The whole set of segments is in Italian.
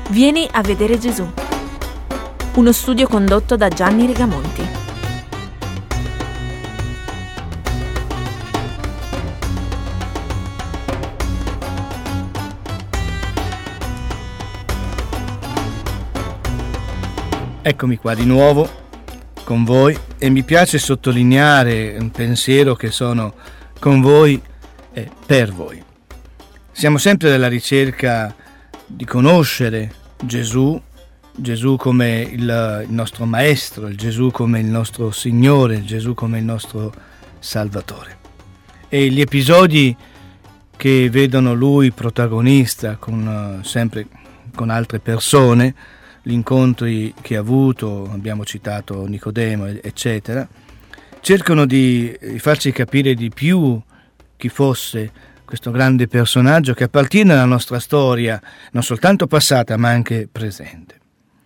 Vieni a vedere Gesù. Uno studio condotto da Gianni Rigamonti. Eccomi qua di nuovo con voi e mi piace sottolineare un pensiero che sono con voi e per voi. Siamo sempre alla ricerca di conoscere Gesù come il nostro Maestro, il Gesù come il nostro Signore, il Gesù come il nostro Salvatore. E gli episodi che vedono Lui protagonista sempre con altre persone, gli incontri che ha avuto, abbiamo citato Nicodemo, eccetera, cercano di farci capire di più chi fosse questo grande personaggio che appartiene alla nostra storia, non soltanto passata ma anche presente.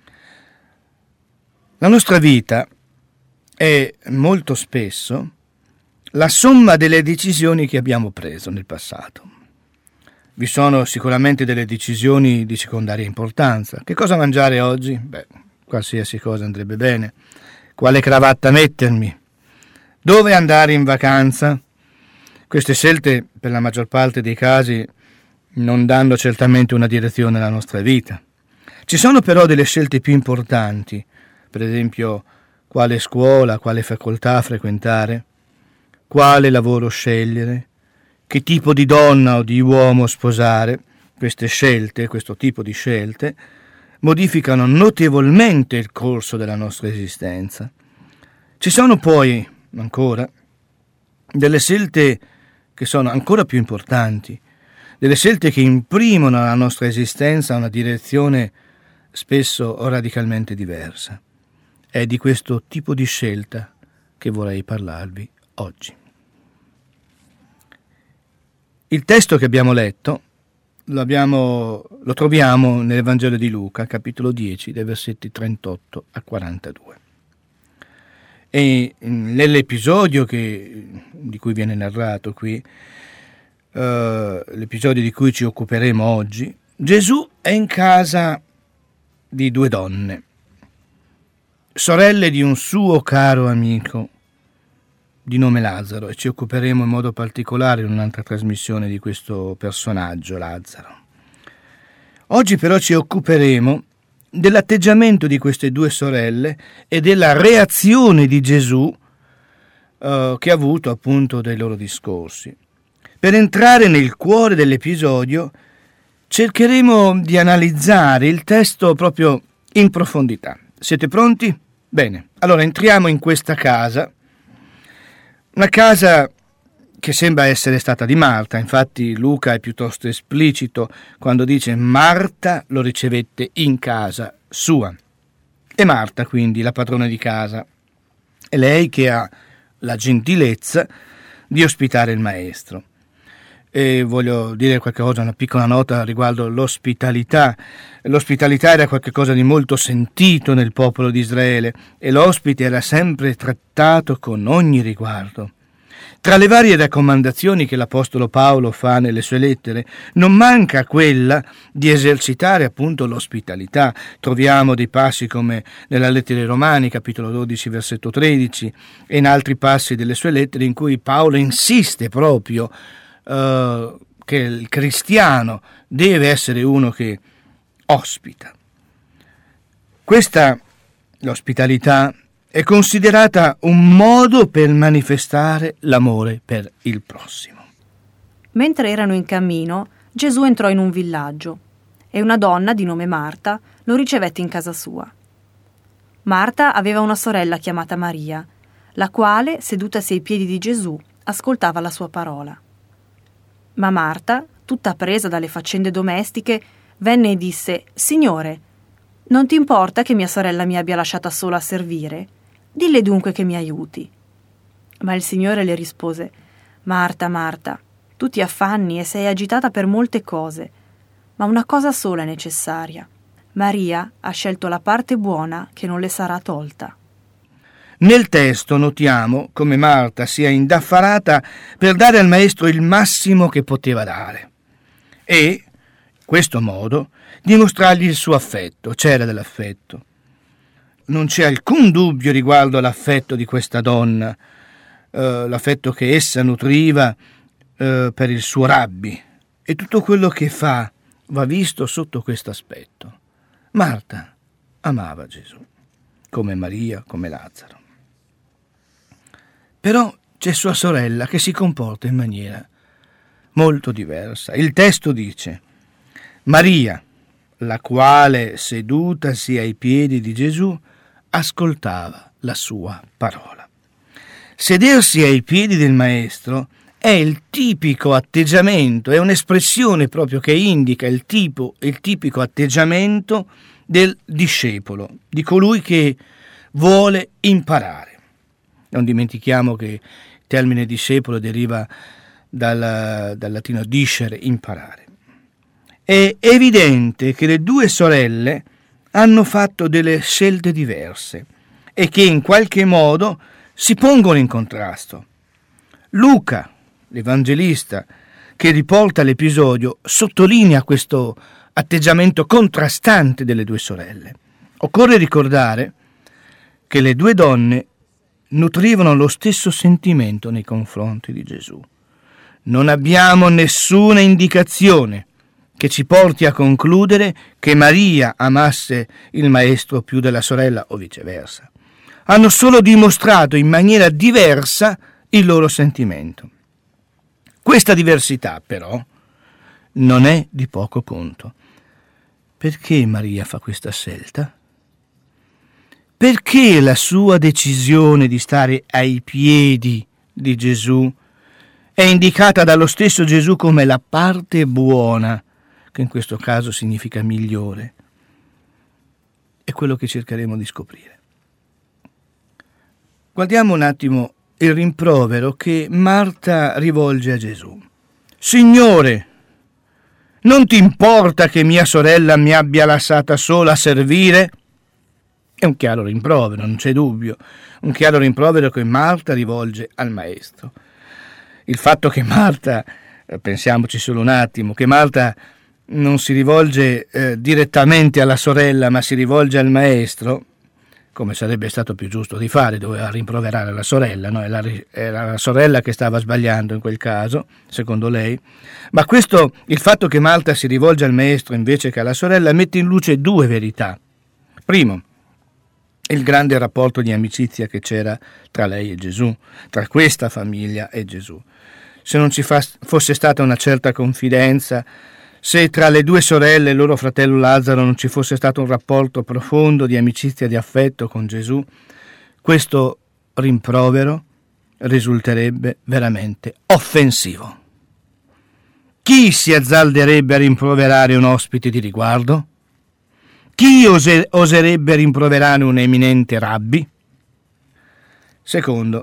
La nostra vita è molto spesso la somma delle decisioni che abbiamo preso nel passato. Vi sono sicuramente delle decisioni di secondaria importanza. Che cosa mangiare oggi? Qualsiasi cosa andrebbe bene. Quale cravatta mettermi? Dove andare in vacanza? Queste scelte, per la maggior parte dei casi, non danno certamente una direzione alla nostra vita. Ci sono però delle scelte più importanti, per esempio quale scuola, quale facoltà frequentare, quale lavoro scegliere, che tipo di donna o di uomo sposare. Queste scelte, questo tipo di scelte, modificano notevolmente il corso della nostra esistenza. Ci sono poi, ancora, delle scelte che sono ancora più importanti, delle scelte che imprimono alla nostra esistenza una direzione spesso radicalmente diversa. È di questo tipo di scelta che vorrei parlarvi oggi. Il testo che abbiamo letto lo troviamo nell'Evangelo di Luca, capitolo 10, dai versetti 38 a 42. E nell'episodio di cui viene narrato qui, l'episodio di cui ci occuperemo oggi, Gesù è in casa di due donne, sorelle di un suo caro amico di nome Lazzaro, e ci occuperemo in modo particolare in un'altra trasmissione di questo personaggio, Lazzaro. Oggi però ci occuperemo dell'atteggiamento di queste due sorelle e della reazione di Gesù che ha avuto appunto dai loro discorsi. Per entrare nel cuore dell'episodio cercheremo di analizzare il testo proprio in profondità. Siete pronti? Bene, allora entriamo in questa casa, una casa che sembra essere stata di Marta. Infatti Luca è piuttosto esplicito quando dice Marta lo ricevette in casa sua. E Marta quindi la padrona di casa, è lei che ha la gentilezza di ospitare il maestro. E voglio dire qualche cosa, una piccola nota riguardo l'ospitalità. L'ospitalità era qualcosa di molto sentito nel popolo di Israele e l'ospite era sempre trattato con ogni riguardo. Tra le varie raccomandazioni che l'Apostolo Paolo fa nelle sue lettere, non manca quella di esercitare appunto l'ospitalità. Troviamo dei passi come nella lettera ai Romani, capitolo 12, versetto 13, e in altri passi delle sue lettere in cui Paolo insiste proprio che il cristiano deve essere uno che ospita. L'ospitalità è considerata un modo per manifestare l'amore per il prossimo. Mentre erano in cammino, Gesù entrò in un villaggio e una donna di nome Marta lo ricevette in casa sua. Marta aveva una sorella chiamata Maria, la quale, sedutasi ai piedi di Gesù, ascoltava la sua parola. Ma Marta, tutta presa dalle faccende domestiche, venne e disse: «Signore, non ti importa che mia sorella mi abbia lasciata sola a servire? Dille dunque che mi aiuti». Ma il Signore le rispose: «Marta, Marta, tu ti affanni e sei agitata per molte cose, ma una cosa sola è necessaria. Maria ha scelto la parte buona che non le sarà tolta». Nel testo notiamo come Marta sia indaffarata per dare al maestro il massimo che poteva dare e questo modo dimostrargli il suo affetto. C'era dell'affetto. Non c'è alcun dubbio riguardo all'affetto di questa donna, l'affetto che essa nutriva per il suo rabbi, e tutto quello che fa va visto sotto questo aspetto. Marta amava Gesù, come Maria, come Lazzaro. Però c'è sua sorella che si comporta in maniera molto diversa. Il testo dice: Maria, la quale sedutasi ai piedi di Gesù, ascoltava la sua parola. Sedersi ai piedi del Maestro è il tipico atteggiamento, è un'espressione proprio che indica il tipico atteggiamento del discepolo, di colui che vuole imparare. Non dimentichiamo che il termine discepolo deriva dal latino discere, imparare. È evidente che le due sorelle hanno fatto delle scelte diverse e che in qualche modo si pongono in contrasto. Luca, l'evangelista, che riporta l'episodio, sottolinea questo atteggiamento contrastante delle due sorelle. Occorre ricordare che le due donne nutrivano lo stesso sentimento nei confronti di Gesù. Non abbiamo nessuna indicazione che ci porti a concludere che Maria amasse il Maestro più della sorella o viceversa. Hanno solo dimostrato in maniera diversa il loro sentimento. Questa diversità, però, non è di poco conto. Perché Maria fa questa scelta? Perché la sua decisione di stare ai piedi di Gesù è indicata dallo stesso Gesù come la parte buona, che in questo caso significa migliore? È quello che cercheremo di scoprire. Guardiamo un attimo il rimprovero che Marta rivolge a Gesù. Signore, non ti importa che mia sorella mi abbia lasciata sola a servire? È un chiaro rimprovero, non c'è dubbio, un chiaro rimprovero che Marta rivolge al Maestro. Il fatto che Marta, pensiamoci solo un attimo, che Marta non si rivolge direttamente alla sorella, ma si rivolge al Maestro, come sarebbe stato più giusto di fare, doveva rimproverare la sorella, no? Era la sorella che stava sbagliando in quel caso, secondo lei. Ma il fatto che Marta si rivolge al Maestro invece che alla sorella mette in luce due verità. Primo, il grande rapporto di amicizia che c'era tra lei e Gesù, tra questa famiglia e Gesù. Se non ci fosse stata una certa confidenza, se tra le due sorelle e il loro fratello Lazzaro non ci fosse stato un rapporto profondo di amicizia e di affetto con Gesù, questo rimprovero risulterebbe veramente offensivo. Chi si azzarderebbe a rimproverare un ospite di riguardo? Chi oserebbe rimproverare un eminente rabbi? Secondo,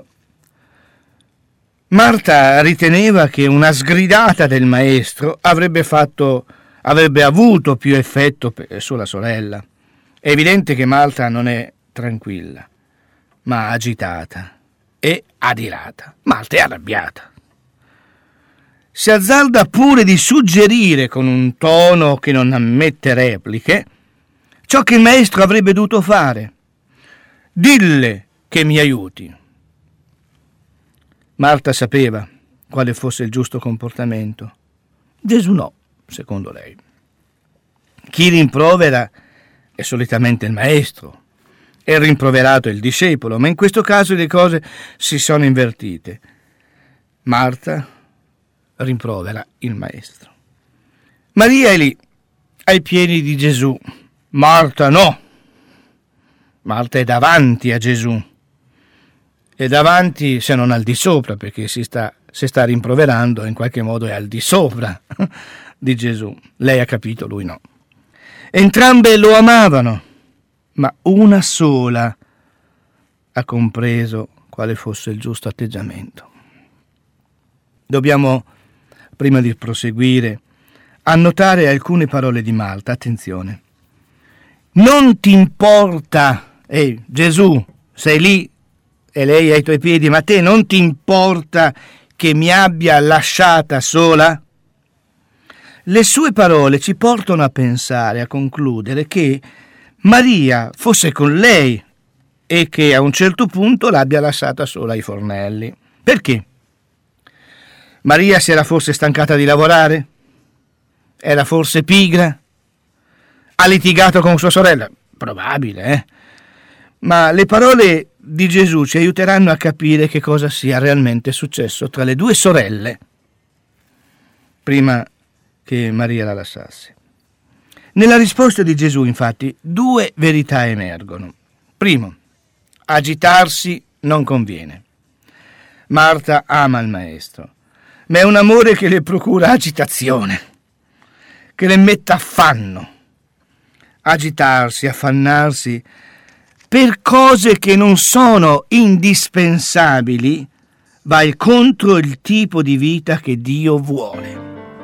Marta riteneva che una sgridata del Maestro avrebbe avuto più effetto sulla sorella. È evidente che Marta non è tranquilla, ma agitata e adirata. Marta è arrabbiata. Si azzarda pure di suggerire con un tono che non ammette repliche ciò che il Maestro avrebbe dovuto fare. Dille che mi aiuti. Marta sapeva quale fosse il giusto comportamento. Gesù no, secondo lei. Chi rimprovera è solitamente il Maestro, è il rimproverato il discepolo, ma in questo caso le cose si sono invertite. Marta rimprovera il Maestro. Maria è lì, ai piedi di Gesù. Marta no. Marta è davanti a Gesù. E davanti, se non al di sopra, perché si sta rimproverando, in qualche modo è al di sopra di Gesù. Lei ha capito, lui no. Entrambe lo amavano, ma una sola ha compreso quale fosse il giusto atteggiamento. Dobbiamo, prima di proseguire, annotare alcune parole di Marta. Attenzione. Non ti importa, Gesù, sei lì, e lei è ai tuoi piedi, ma a te non ti importa che mi abbia lasciata sola? Le sue parole ci portano a pensare, a concludere che Maria fosse con lei e che a un certo punto l'abbia lasciata sola ai fornelli. Perché? Maria si era forse stancata di lavorare? Era forse pigra? Ha litigato con sua sorella? Probabile, Ma le parole di Gesù ci aiuteranno a capire che cosa sia realmente successo tra le due sorelle prima che Maria la lasciasse. Nella risposta di Gesù, infatti, due verità emergono. Primo, agitarsi non conviene. Marta ama il Maestro, ma è un amore che le procura agitazione, che le mette affanno. Agitarsi, affannarsi per cose che non sono indispensabili va contro il tipo di vita che Dio vuole.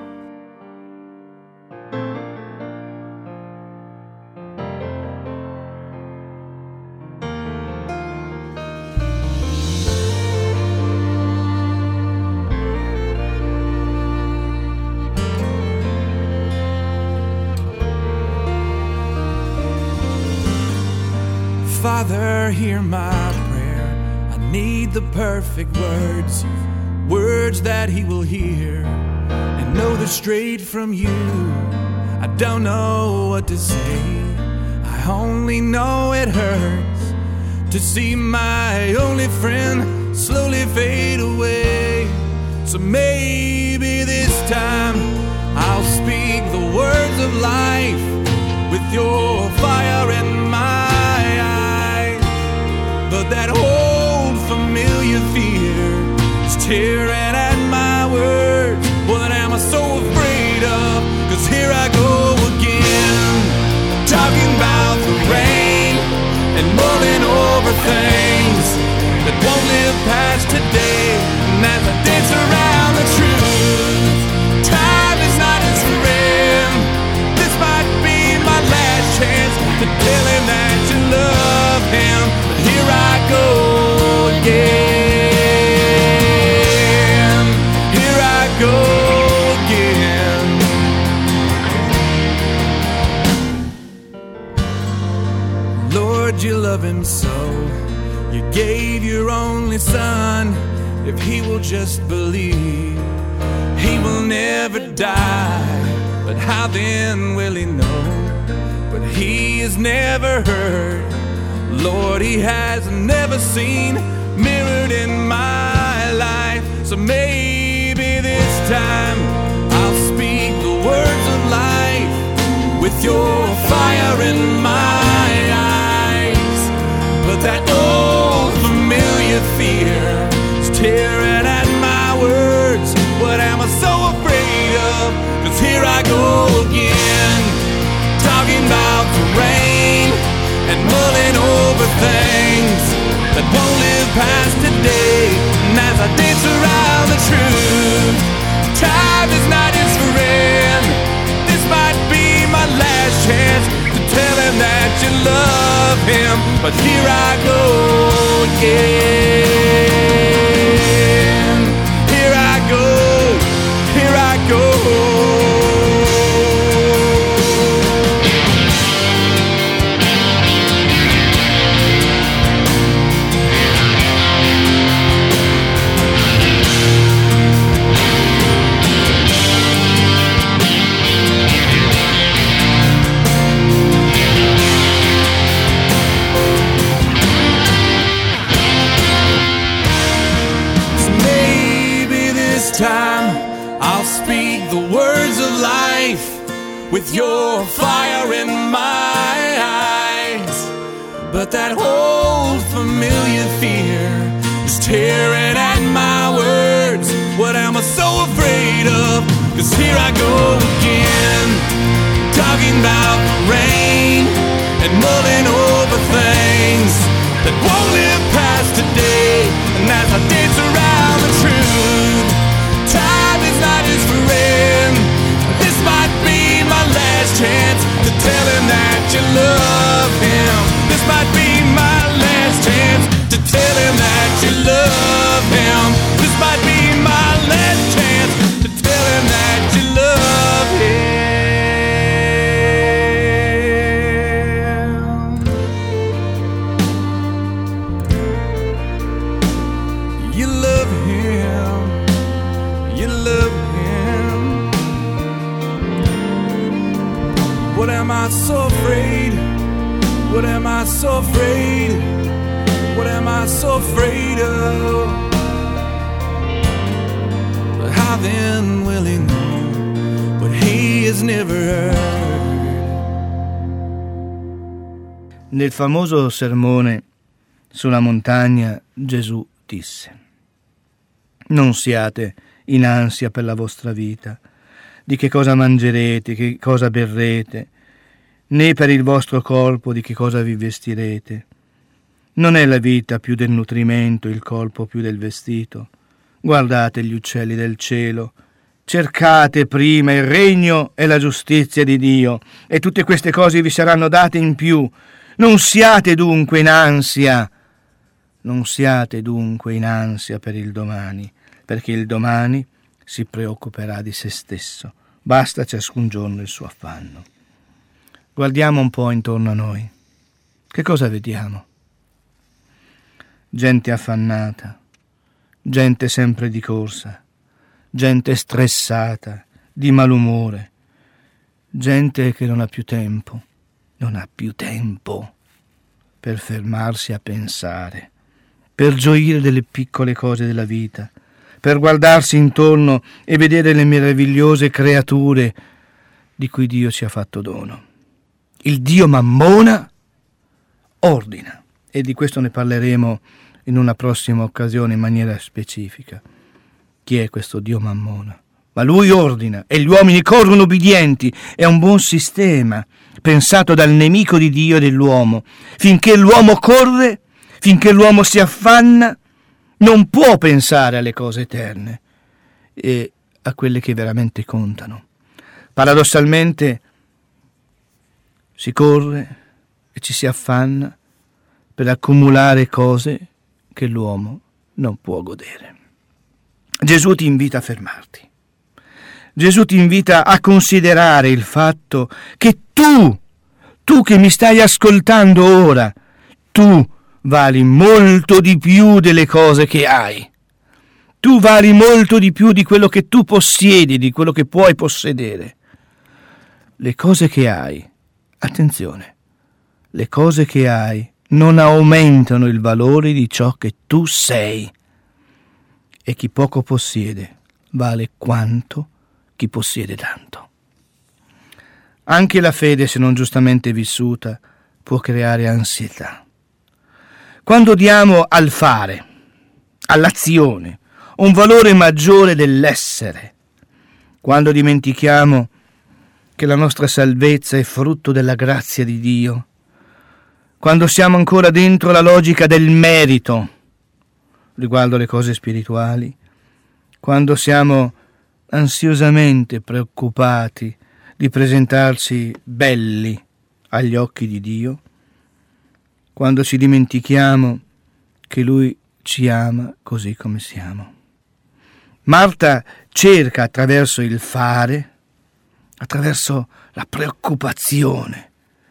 Father, hear my prayer. I need the perfect words, words that he will hear and know they're straight from you. I don't know what to say, I only know it hurts to see my only friend slowly fade away. So maybe this time I'll speak the words of life with your fire in my eyes. But that old familiar fear is tearing at my words. What am I so afraid of? 'Cause here I go again, talking about the rain and mulling over things that won't live past today. And as I dance around the truth, time is not his friend. This might be my last chance to tell him that you love him. But here I go again, here I go again. Lord, you love him so, you gave your only son. If he will just believe, he will never die. But how then will he know what he has never heard? Lord, he has never seen mirrored in my life. So maybe this time I'll speak the words of life with your fire in my eyes. But that old familiar fear is tearing at my words. What am I so afraid of? 'Cause here I go again, talking about the rain and mulling over things that won't live past today. And as I dance around the truth, time is not his friend. This might be my last chance to tell him that you love him. But here I go again, here I go, here I go. Time I'll speak the words of life with your fire in my eyes. But that old familiar fear is tearing at my words. What am I so afraid of? 'Cause here I go again, talking about the rain and mulling over things that won't live past today. And as I dance around the truth, time is not his friend. This might be my last chance to tell him that you love him. This might be my last chance to tell him that you love him. This might be my last chance to tell him that you love him. I so afraid? What am I so afraid? What am I so afraid of? But how then will he know what he has never heard? Nel famoso sermone sulla montagna Gesù disse: non siate in ansia per la vostra vita, di che cosa mangerete, che cosa berrete, né per il vostro corpo di che cosa vi vestirete. Non è la vita più del nutrimento, il corpo più del vestito? Guardate gli uccelli del cielo, cercate prima il regno e la giustizia di Dio, e tutte queste cose vi saranno date in più. Non siate dunque in ansia, non siate dunque in ansia per il domani, perché il domani si preoccuperà di se stesso. Basta ciascun giorno il suo affanno. Guardiamo un po' intorno a noi. Che cosa vediamo? Gente affannata, gente sempre di corsa, gente stressata, di malumore, gente che non ha più tempo per fermarsi a pensare, per gioire delle piccole cose della vita, per guardarsi intorno e vedere le meravigliose creature di cui Dio ci ha fatto dono. Il Dio Mammona ordina, e di questo ne parleremo in una prossima occasione in maniera specifica. Chi è questo Dio Mammona? Ma lui ordina e gli uomini corrono ubbidienti. È un buon sistema pensato dal nemico di Dio e dell'uomo. Finché l'uomo corre, finché l'uomo si affanna, non può pensare alle cose eterne e a quelle che veramente contano. Paradossalmente si corre e ci si affanna per accumulare cose che l'uomo non può godere. Gesù ti invita a fermarti. Gesù ti invita a considerare il fatto che tu che mi stai ascoltando ora, tu vali molto di più delle cose che hai. Tu vali molto di più di quello che tu possiedi, di quello che puoi possedere. Le cose che hai, attenzione, le cose che hai non aumentano il valore di ciò che tu sei. E chi poco possiede vale quanto chi possiede tanto. Anche la fede, se non giustamente vissuta, può creare ansietà. Quando diamo al fare, all'azione, un valore maggiore dell'essere, quando dimentichiamo che la nostra salvezza è frutto della grazia di Dio, quando siamo ancora dentro la logica del merito riguardo le cose spirituali, quando siamo ansiosamente preoccupati di presentarci belli agli occhi di Dio, quando ci dimentichiamo che Lui ci ama così come siamo. Marta cerca attraverso il fare, attraverso la preoccupazione,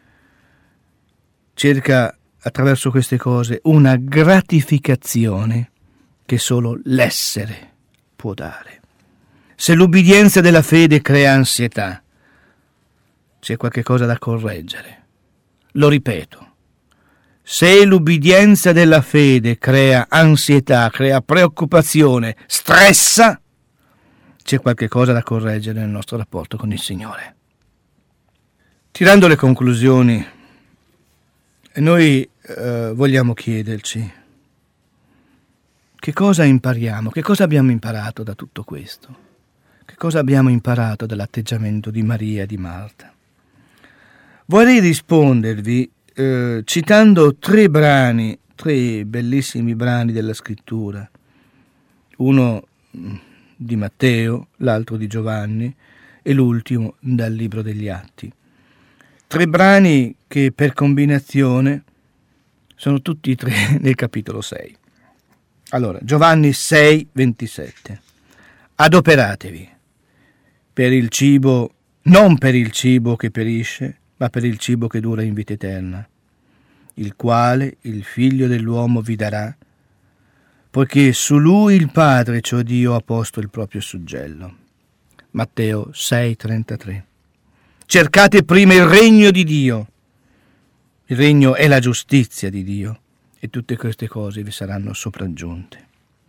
cerca attraverso queste cose una gratificazione che solo l'essere può dare. Se l'ubbidienza della fede crea ansietà, c'è qualche cosa da correggere. Lo ripeto, se l'ubbidienza della fede crea ansietà, crea preoccupazione, stressa, c'è qualche cosa da correggere nel nostro rapporto con il Signore. Tirando le conclusioni, noi vogliamo chiederci che cosa impariamo, che cosa abbiamo imparato da tutto questo, che cosa abbiamo imparato dall'atteggiamento di Maria e di Marta. Vorrei rispondervi citando tre bellissimi brani della Scrittura, uno di Matteo, l'altro di Giovanni e l'ultimo dal Libro degli Atti. 3 brani che per combinazione sono tutti e 3 nel capitolo 6. Allora, Giovanni 6:27. Adoperatevi per il cibo, non per il cibo che perisce, ma per il cibo che dura in vita eterna, il quale il Figlio dell'uomo vi darà, poiché su lui il Padre, cioè Dio, ha posto il proprio suggello. Matteo 6:33. cercate prima il regno di Dio. Il regno è la giustizia di Dio e tutte queste cose vi saranno sopraggiunte.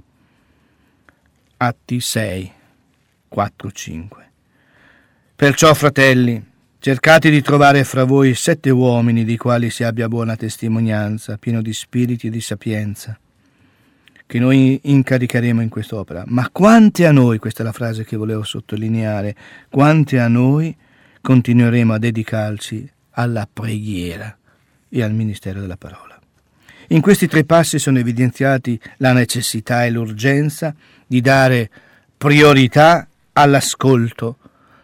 Atti 6, 4, 5. Perciò, fratelli, cercate di trovare fra voi 7 uomini di quali si abbia buona testimonianza, pieno di spiriti e di sapienza, che noi incaricheremo in quest'opera. Ma quante a noi, questa è la frase che volevo sottolineare, quante a noi continueremo a dedicarci alla preghiera e al ministero della parola. In questi 3 passi sono evidenziati la necessità e l'urgenza di dare priorità all'ascolto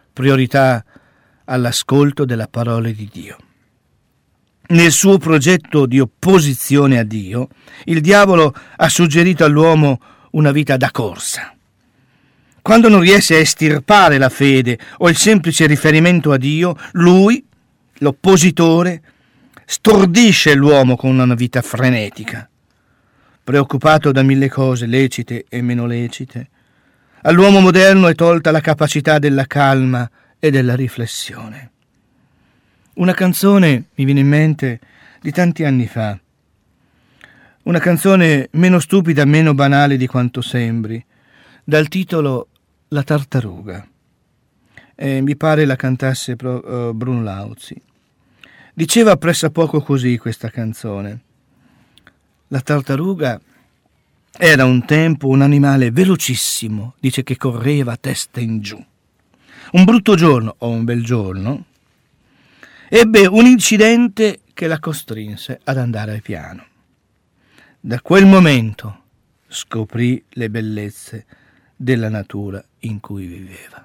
della parola di Dio. Nel suo progetto di opposizione a Dio, il diavolo ha suggerito all'uomo una vita da corsa. Quando non riesce a estirpare la fede o il semplice riferimento a Dio, lui, l'oppositore, stordisce l'uomo con una vita frenetica. Preoccupato da 1000 cose lecite e meno lecite, all'uomo moderno è tolta la capacità della calma e della riflessione. Una canzone mi viene in mente di tanti anni fa, una canzone meno stupida, meno banale di quanto sembri, dal titolo La tartaruga. Mi pare la cantasse Bruno Lauzi. Diceva pressappoco così questa canzone: la tartaruga era un tempo un animale velocissimo, dice, che correva a testa in giù. Un brutto giorno, o un bel giorno, ebbe un incidente che la costrinse ad andare piano. Da quel momento scoprì le bellezze della natura in cui viveva.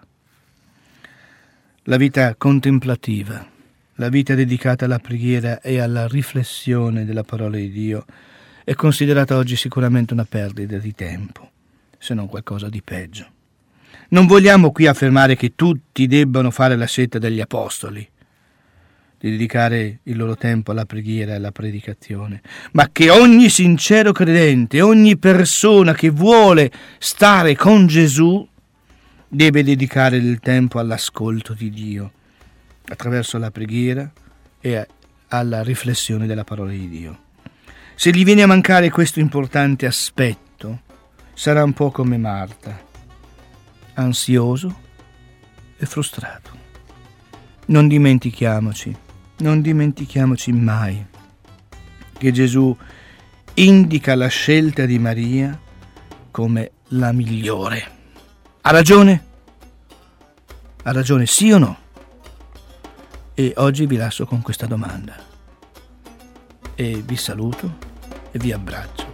La vita contemplativa, la vita dedicata alla preghiera e alla riflessione della parola di Dio è considerata oggi sicuramente una perdita di tempo, se non qualcosa di peggio. Non vogliamo qui affermare che tutti debbano fare la scelta degli apostoli, di dedicare il loro tempo alla preghiera e alla predicazione, ma che ogni sincero credente, ogni persona che vuole stare con Gesù deve dedicare del tempo all'ascolto di Dio, attraverso la preghiera e alla riflessione della parola di Dio. Se gli viene a mancare questo importante aspetto, sarà un po' come Marta, ansioso e frustrato. Non dimentichiamoci mai che Gesù indica la scelta di Maria come la migliore. Ha ragione? Ha ragione, sì o no? E oggi vi lascio con questa domanda e vi saluto e vi abbraccio.